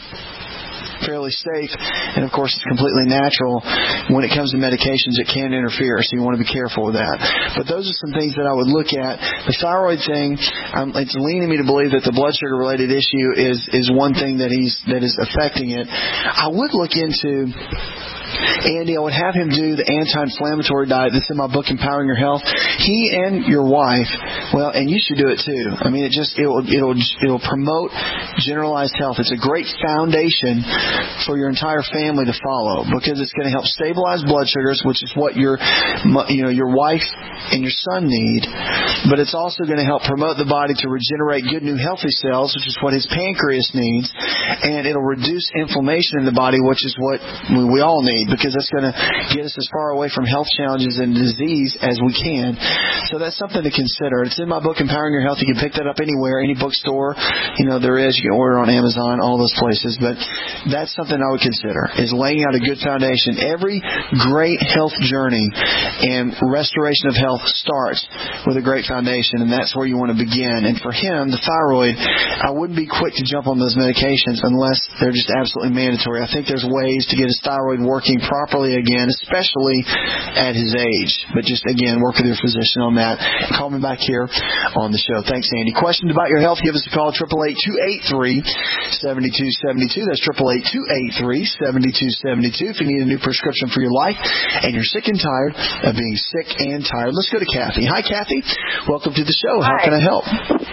fairly safe, and of course it's completely natural. When it comes to medications, it can interfere, so you want to be careful with that. But those are some things that I would look at. The thyroid thing, um, it's leaning me to believe that the blood sugar related issue is is one thing that he's that is affecting it. I would look into, Andy, I would have him do the anti-inflammatory diet that's in my book, Empowering Your Health. He and your wife, well, and you should do it too. I mean, it just it'll it'll it'll promote generalized health. It's a great foundation for your entire family to follow because it's going to help stabilize blood sugars, which is what your you know your wife and your son need. But it's also going to help promote the body to regenerate good new healthy cells, which is what his pancreas needs, and it'll reduce inflammation in the body, which is what we all need, because that's going to get us as far away from health challenges and disease as we can. So that's something to consider. It's in my book, Empowering Your Health. You can pick that up anywhere, any bookstore, you know, there is. You can order on Amazon, all those places. But that's something I would consider, is laying out a good foundation. Every great health journey and restoration of health starts with a great foundation, and that's where you want to begin. And for him, the thyroid, I wouldn't be quick to jump on those medications unless they're just absolutely mandatory. I think there's ways to get his thyroid working properly again, especially at his age. But just, again, work with your physician on that. Call me back here on the show. Thanks, Andy. Questions about your health, give us a call, eight eight eight, two eight three, seven two seven two. That's eight eight eight, two eight three, seven two seven two. If you need a new prescription for your life and you're sick and tired of being sick and tired, let's go to Kathy. Hi, Kathy. Welcome to the show. How Hi. can I help?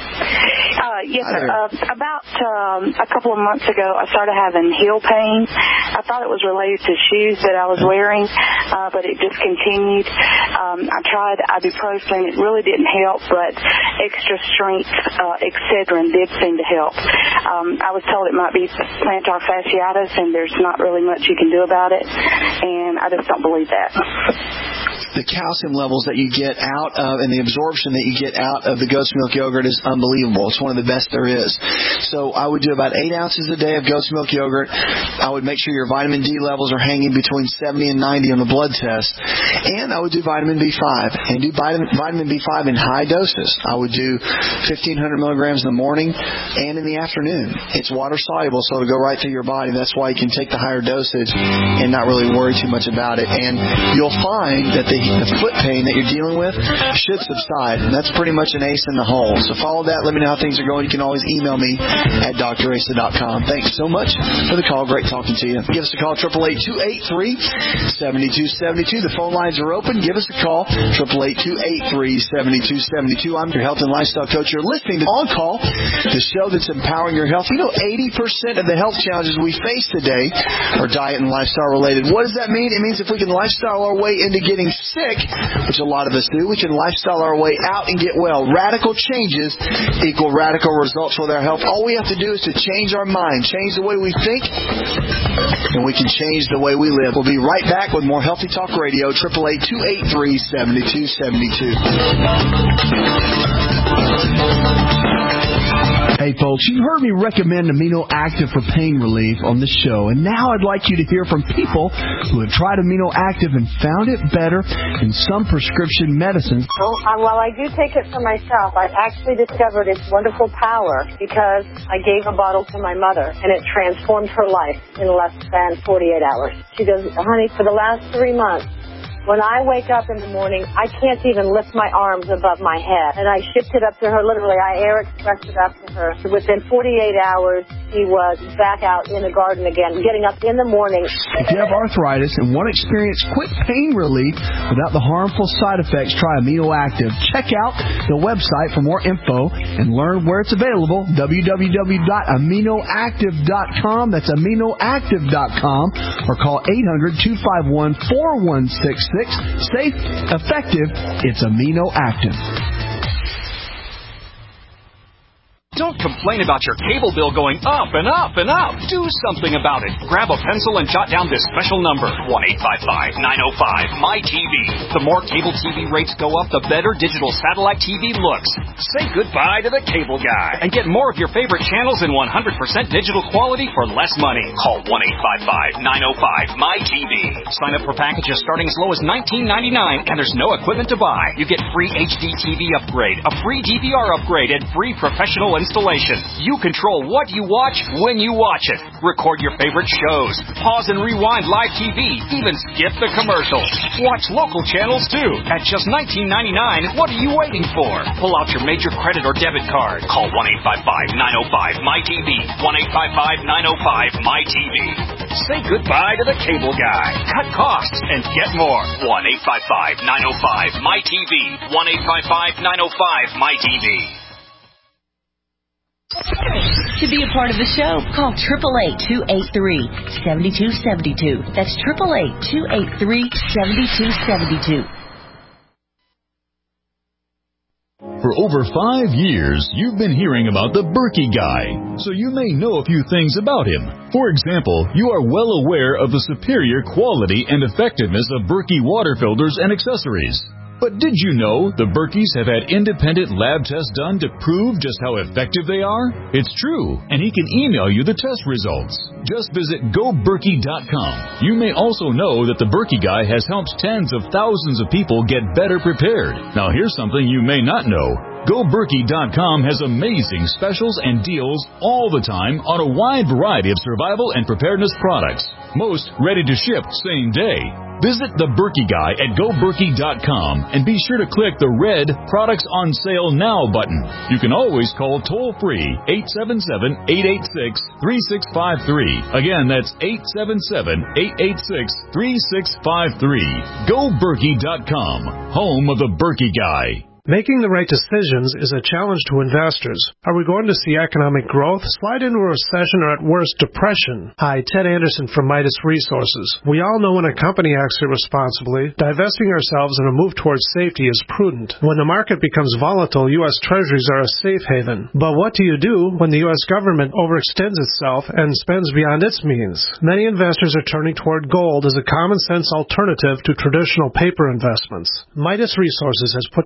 Uh, yes, sir. Uh, about um, a couple of months ago, I started having heel pain. I thought it was related to shoes that I was wearing, uh, but it just continued. Um, I tried ibuprofen. It really didn't help, but extra strength uh, Excedrin did seem to help. Um, I was told it might be plantar fasciitis, and there's not really much you can do about it, and I just don't believe that. The calcium levels that you get out of and the absorption that you get out of the goat's milk yogurt is unbelievable. It's one of the best there is. So I would do about eight ounces a day of goat's milk yogurt. I would make sure your vitamin D levels are hanging between seventy and ninety on the blood test. And I would do vitamin B five and do vitamin, vitamin B five in high doses. I would do fifteen hundred milligrams in the morning and in the afternoon. It's water soluble, so it'll go right through your body. That's why you can take the higher dosage and not really worry too much about it. And you'll find that the the foot pain that you're dealing with should subside. And that's pretty much an ace in the hole. So follow that. Let me know how things are going. You can always email me at d r asa dot com. Thanks so much for the call. Great talking to you. Give us a call, eight eight eight, two eight three, seven two seven two. The phone lines are open. Give us a call, eight eight eight, two eight three, seven two seven two. I'm your health and lifestyle coach. You're listening to On Call, the show that's empowering your health. You know, eighty percent of the health challenges we face today are diet and lifestyle related. What does that mean? It means if we can lifestyle our way into getting sick, which a lot of us do, we can lifestyle our way out and get well. Radical changes equal radical results with our health. All we have to do is to change our mind, change the way we think, and we can change the way we live. We'll be right back with more Healthy Talk Radio, eight eight eight, two eight three, seven two seven two. Hey folks, you heard me recommend Amino Active for pain relief on the show, and now I'd like you to hear from people who have tried Amino Active and found it better than some prescription medicines. Well, uh, while I do take it for myself, I actually discovered its wonderful power because I gave a bottle to my mother, and it transformed her life in less than forty-eight hours. She goes, honey, for the last three months, when I wake up in the morning, I can't even lift my arms above my head. And I shipped it up to her, literally, I air expressed it up to her. Within forty-eight hours, she was back out in the garden again, getting up in the morning. If you have arthritis and want to experience quick pain relief without the harmful side effects, try Amino Active. Check out the website for more info and learn where it's available, w w w dot amino active dot com. That's amino active dot com. Or call eight hundred, two five one, four one six six. Safe, effective, it's Amino Active. Don't complain about your cable bill going up and up and up. Do something about it. Grab a pencil and jot down this special number, one eight five five, nine oh five, M Y T V. The more cable T V rates go up, the better digital satellite T V looks. Say goodbye to the cable guy and get more of your favorite channels in one hundred percent digital quality for less money. Call one eight five five, nine oh five, M Y T V. Sign up for packages starting as low as nineteen ninety-nine, and there's no equipment to buy. You get free H D T V upgrade, a free D V R upgrade, and free professional installation. You control what you watch when you watch it. Record your favorite shows. Pause and rewind live T V. Even skip the commercials. Watch local channels too. At just nineteen ninety-nine, what are you waiting for? Pull out your major credit or debit card. Call one eight five five, nine oh five, M Y T V. one eight five five, nine oh five, M Y T V. Say goodbye to the cable guy. Cut costs and get more. one eight five five, nine oh five, M Y T V. one eight five five, nine oh five, M Y T V. To be a part of the show, call eight eight eight, two eight three, seven two seven two. That's eight eight eight, two eight three, seven two seven two. For over five years, you've been hearing about the Berkey Guy, so you may know a few things about him. For example, you are well aware of the superior quality and effectiveness of Berkey water filters and accessories. But did you know the Berkeys have had independent lab tests done to prove just how effective they are? It's true, and he can email you the test results. Just visit go berkey dot com. You may also know that the Berkey Guy has helped tens of thousands of people get better prepared. Now here's something you may not know. go berkey dot com has amazing specials and deals all the time on a wide variety of survival and preparedness products. Most ready to ship same day. Visit the Berkey Guy at go berkey dot com and be sure to click the red Products on Sale Now button. You can always call toll-free eight seven seven, eight eight six, three six five three. Again, that's eight seven seven, eight eight six, three six five three. go berkey dot com, home of the Berkey Guy. Making the right decisions is a challenge to investors. Are we going to see economic growth, slide into a recession, or at worst, depression? Hi, Ted Anderson from Midas Resources. We all know when a company acts irresponsibly, divesting ourselves in a move towards safety is prudent. When the market becomes volatile, U S Treasuries are a safe haven. But what do you do when the U S government overextends itself and spends beyond its means? Many investors are turning toward gold as a common-sense alternative to traditional paper investments. Midas Resources has put together a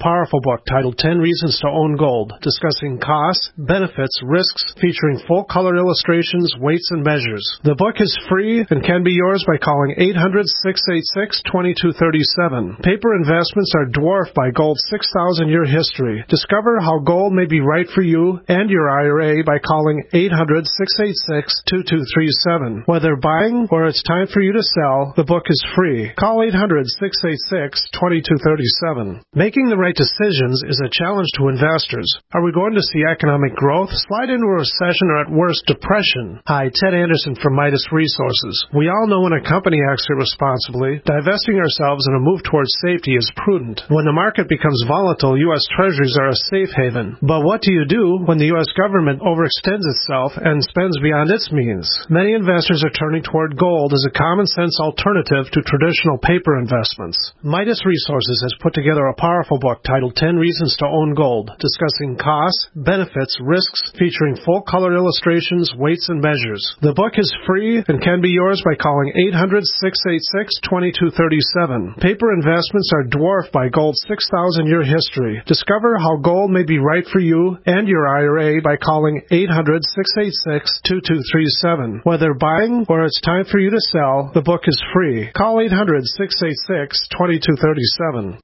powerful book titled ten Reasons to Own Gold, discussing costs, benefits, risks, featuring full-color illustrations, weights, and measures. The book is free and can be yours by calling eight hundred, six eight six, two two three seven. Paper investments are dwarfed by gold's six thousand year history. Discover how gold may be right for you and your I R A by calling eight hundred, six eight six, two two three seven. Whether buying or it's time for you to sell, the book is free. Call eight hundred, six eight six, two two three seven. Making the right decisions is a challenge to investors. Are we going to see economic growth, slide into a recession, or at worst, depression? Hi, Ted Anderson from Midas Resources. We all know when a company acts irresponsibly, divesting ourselves in a move towards safety is prudent. When the market becomes volatile, U S Treasuries are a safe haven. But what do you do when the U S government overextends itself and spends beyond its means? Many investors are turning toward gold as a common-sense alternative to traditional paper investments. Midas Resources has put together a powerful book titled ten Reasons to Own Gold, discussing costs, benefits, risks, featuring full-color illustrations, weights, and measures. The book is free and can be yours by calling eight hundred, six eight six, two two three seven. Paper investments are dwarfed by gold's six thousand year history. Discover how gold may be right for you and your I R A by calling eight hundred, six eight six, two two three seven. Whether buying or it's time for you to sell, the book is free. Call eight hundred, six eight six, two two three seven.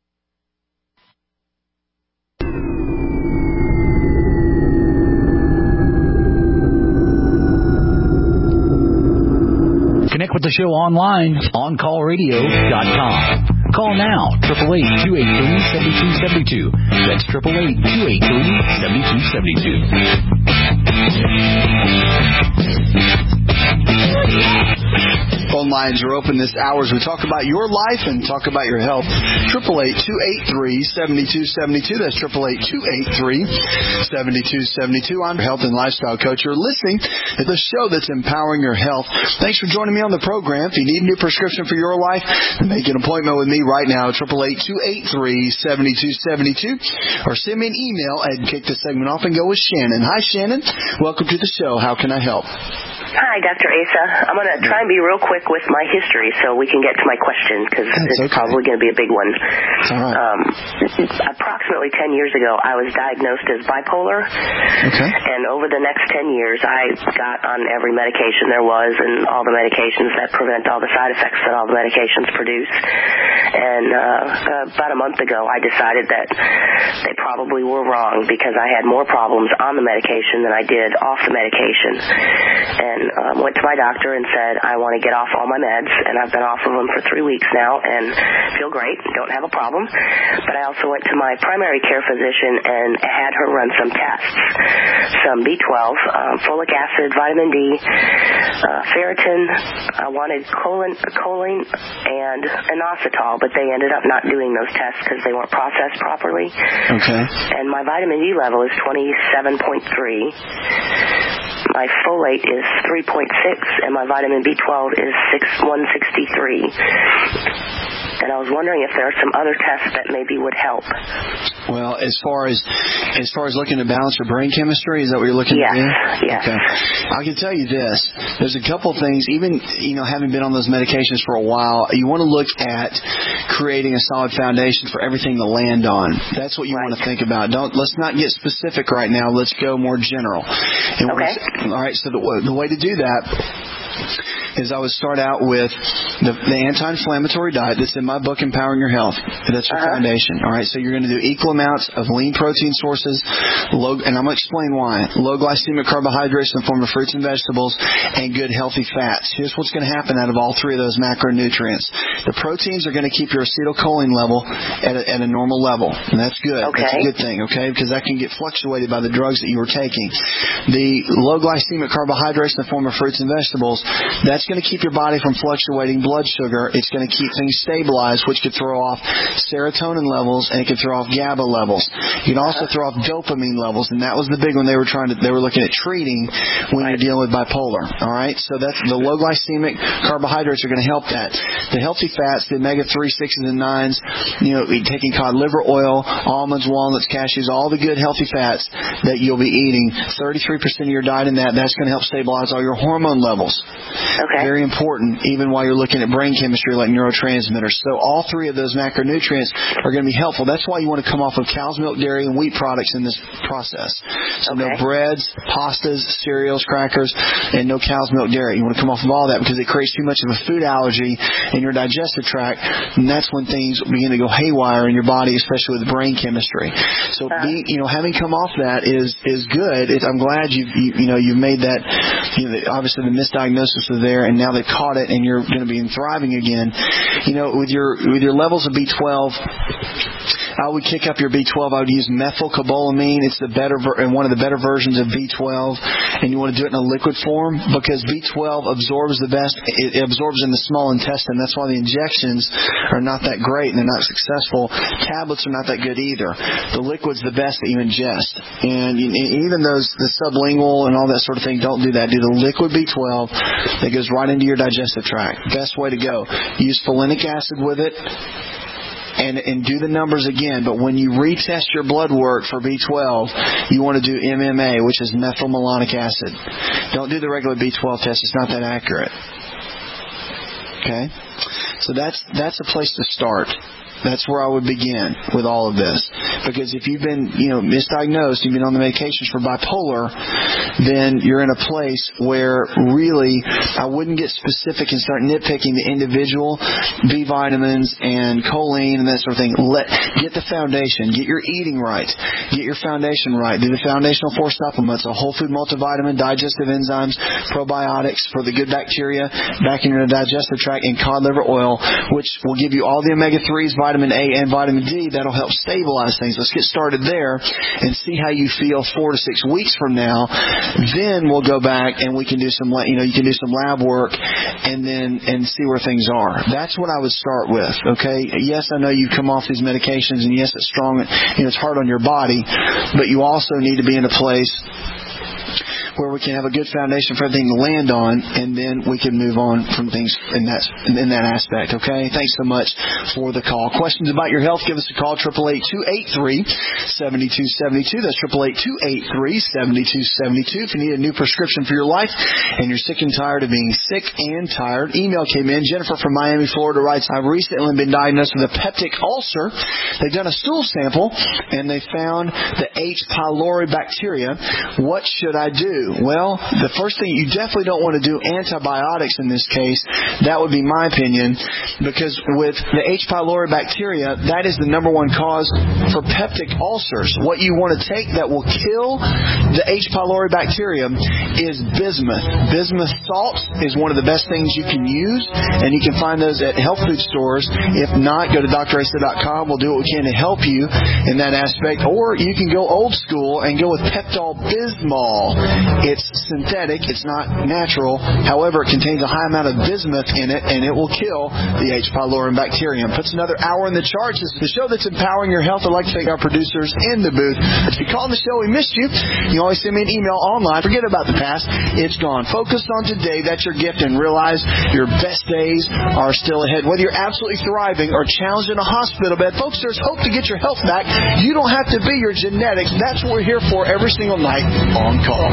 Connect with the show online, on call radio dot com. Call now, eight eight eight, two eight three, seven two seven two. That's eight eight eight, two eight three, seven two seven two. Phone lines are open this hour as we talk about your life and talk about your health. eight eight eight, two eight three, seven two seven two. That's eight eight eight, two eight three, seven two seven two. I'm your health and lifestyle coach. You're listening to the show that's empowering your health. Thanks for joining me on the program. If you need a new prescription for your life, make an appointment with me right now at eight eight eight, two eight three, seven two seven two. Or send me an email and kick the segment off and go with Shannon. Hi, Shannon. Welcome to the show. How can I help? Hi, Doctor Asa. I'm going to try and be real quick with my history so we can get to my question because it's okay. Probably going to be a big one. All right. Um, approximately ten years ago, I was diagnosed as bipolar. Okay. And over the next ten years, I got on every medication there was and all the medications that prevent all the side effects that all the medications produce. And uh, about a month ago, I decided that they probably were wrong because I had more problems on the medication than I did off the medication. And And um, went to my doctor and said, I want to get off all my meds, and I've been off of them for three weeks now and feel great, don't have a problem. But I also went to my primary care physician and had her run some tests, some B twelve, um, folic acid, vitamin D, uh, ferritin. I wanted choline, choline and inositol, but they ended up not doing those tests because they weren't processed properly. Okay. And my vitamin D level is twenty-seven point three. My folate is three point six, and my vitamin B twelve is one sixty-three. And I was wondering if there are some other tests that maybe would help. Well, as far as as far as looking to balance your brain chemistry, is that what you're looking yes, to do? Yes. Okay. I can tell you this. There's a couple things, even, you know, having been on those medications for a while, you want to look at creating a solid foundation for everything to land on. That's what you right. want to think about. Don't Let's not get specific right now. Let's go more general. And okay. All right, so the, the way to do that is I would start out with the, the anti-inflammatory diet that's in my book, Empowering Your Health. That's your uh-huh. foundation. All right, so you're going to do equal amounts of lean protein sources, low, and I'm going to explain why. Low glycemic carbohydrates in the form of fruits and vegetables, and good healthy fats. Here's what's going to happen out of all three of those macronutrients. The proteins are going to keep your acetylcholine level at a, at a normal level, and that's good. Okay. That's a good thing, okay, because that can get fluctuated by the drugs that you were taking. The low glycemic carbohydrates in the form of fruits and vegetables, that's going to keep your body from fluctuating blood sugar. It's going to keep things stabilized, which could throw off serotonin levels, and it could throw off GABA levels. You can also throw off dopamine levels, and that was the big one they were trying to. They were looking at treating when you're dealing with bipolar. All right, so that's the low glycemic carbohydrates are going to help that. The healthy fats, the omega three, sixes, and nines. You know, taking cod liver oil, almonds, walnuts, cashews, all the good healthy fats that you'll be eating. thirty-three percent of your diet in that. That's going to help stabilize all your hormone levels. Okay. Very important, even while you're looking at brain chemistry like neurotransmitters. So all three of those macronutrients are going to be helpful. That's why you want to come off of cow's milk, dairy, and wheat products in this process. So okay. no breads, pastas, cereals, crackers, and no cow's milk, dairy. You want to come off of all that because it creates too much of a food allergy in your digestive tract, and that's when things begin to go haywire in your body, especially with brain chemistry. So uh, being, you know, having come off that is is good. It, I'm glad you've you, you know you've made that. You know, obviously the misdiagnosis was there, and now they've caught it, and you're going to be thriving again. You know, with your with your levels of B twelve, I would kick up your B twelve. I would use methylcobalamin. It's the better ver- and one of the better versions of B twelve, and you want to do it in a liquid form because B twelve absorbs the best. It, it absorbs in the small intestine. That's why the injections are not that great and they're not successful. Tablets are not that good either. The liquid's the best that you ingest, and even those the sublingual and all that sort of thing, don't do that. Do the liquid B twelve that goes right into your digestive tract. Best way to go. Use folinic acid with it. And, and do the numbers again. But when you retest your blood work for B twelve, you want to do M M A, which is methylmalonic acid. Don't do the regular B twelve test. It's not that accurate. Okay? So that's that's a place to start. That's where I would begin with all of this. Because if you've been, you know, misdiagnosed, you've been on the medications for bipolar, then you're in a place where really I wouldn't get specific and start nitpicking the individual B vitamins and choline and that sort of thing. Let get the foundation. Get your eating right. Get your foundation right. Do the foundational four supplements, a whole food multivitamin, digestive enzymes, probiotics for the good bacteria back in your digestive tract, and cod liver oil, which will give you all the omega threes, vitamin A and vitamin D. That'll help stabilize things. Let's get started there and see how you feel four to six weeks from now. Then we'll go back and we can do some, you know, you can do some lab work and then and see where things are. That's what I would start with. Okay. Yes, I know you come off these medications, and yes, it's strong. You know, it's hard on your body, but you also need to be in a place where we can have a good foundation for everything to land on, and then we can move on from things in that in that aspect. Okay? Thanks so much for the call. Questions about your health, give us a call, eight eight eight, two eight three, seven two seven two. That's eight eight eight, two eight three, seven two seven two. If you need a new prescription for your life and you're sick and tired of being sick and tired, email came in. Jennifer from Miami, Florida writes, I've recently been diagnosed with a peptic ulcer. They've done a stool sample, and they found the H. pylori bacteria. What should I do? Well, the first thing, you definitely don't want to do antibiotics in this case. That would be my opinion, because with the H. pylori bacteria, that is the number one cause for peptic ulcers. What you want to take that will kill the H. pylori bacteria is bismuth. Bismuth salt is one of the best things you can use, and you can find those at health food stores. If not, go to D R asa dot com. We'll do what we can to help you in that aspect. Or you can go old school and go with Pepto-Bismol. It's synthetic. It's not natural. However, it contains a high amount of bismuth in it, and it will kill the H. pylori bacterium. Puts another hour in the charts. This is the show that's empowering your health. I'd like to thank our producers in the booth. If you called the show, we missed you. You always send me an email online. Forget about the past. It's gone. Focus on today. That's your gift, and realize your best days are still ahead. Whether you're absolutely thriving or challenged in a hospital bed, folks, there's hope to get your health back. You don't have to be your genetics. That's what we're here for every single night on call.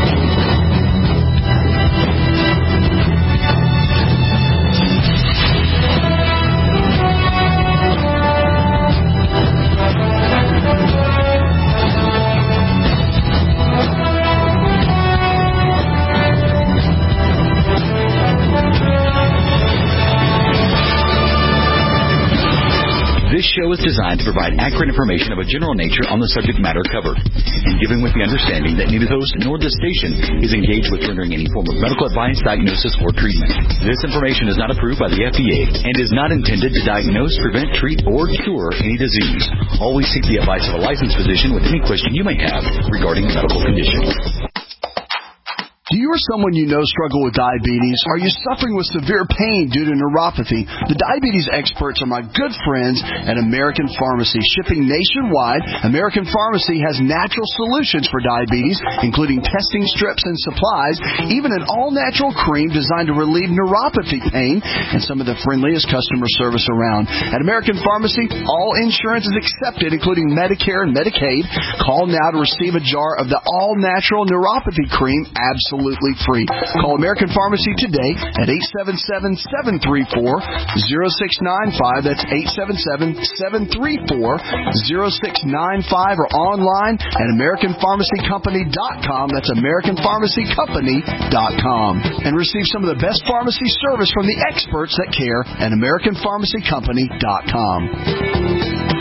This show is designed to provide accurate information of a general nature on the subject matter covered, and given with the understanding that neither the host nor the station is engaged with rendering any form of medical advice, diagnosis, or treatment. This information is not approved by the F D A and is not intended to diagnose, prevent, treat, or cure any disease. Always seek the advice of a licensed physician with any question you may have regarding medical conditions. Do you or someone you know struggle with diabetes? Are you suffering with severe pain due to neuropathy? The diabetes experts are my good friends at American Pharmacy. Shipping nationwide, American Pharmacy has natural solutions for diabetes, including testing strips and supplies, even an all-natural cream designed to relieve neuropathy pain, and some of the friendliest customer service around. At American Pharmacy, all insurance is accepted, including Medicare and Medicaid. Call now to receive a jar of the all-natural neuropathy cream absolutely absolutely free. Call American Pharmacy today at eight seven seven, seven three four, zero six nine five. That's eight seven seven, seven three four, zero six nine five, or online at American Pharmacy Company dot com. That's American Pharmacy Company dot com. And receive some of the best pharmacy service from the experts that care at American Pharmacy Company dot com.